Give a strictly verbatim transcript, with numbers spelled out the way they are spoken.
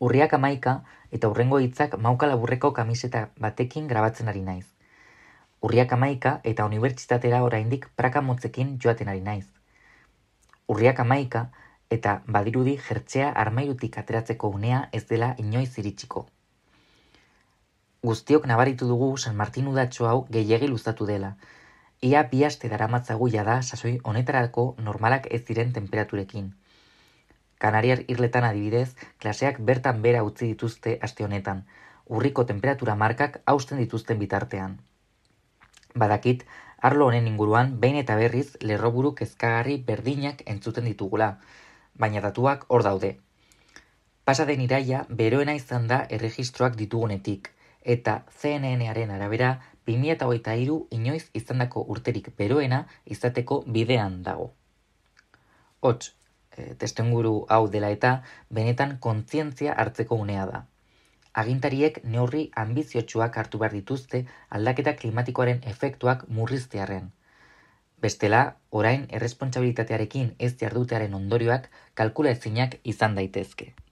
Urriak hamaika eta hurrengo hitzak mauka laburreko kamiseta batekin grabatzen ari naiz. Urriak hamaika eta unibertsitatera oraindik praka motzekin joaten ari naiz. Urriak hamaika eta badirudi jertzea armairutik ateratzeko unea ez dela inoiz iritsiko. Guztiok nabaritu dugu San Martin udatxo hau gehiegi luzatu dela. Ia bi aste daramatzagu jada sasoi honetarako normalak ez diren tenperaturekin. Kanariar irletan adibidez, klaseak bertan bera utzi dituzte aste honetan, urriko temperatura markak hausten dituzten bitartean. Badakit, arlo honen inguruan behin eta berriz lerroburu kezkagarri berdinak entzuten ditugula, baina datuak hor daude. Pasa den iraila beroena izan da erregistroak ditugunetik, eta C N N-aren arabera bi mila hogeita hiru inoiz izandako urterik beroena izateko bidean dago. Hots, testuinguru hau dela eta benetan kontzientzia hartzeko unea da. Agintariek neurri anbiziotsuak hartu behar dituzte aldaketa klimatikoaren efektuak murriztearren. Bestela, orain errespontsabilitatearekin ez jardutearen ondorioak kalkulaezinak izan daitezke.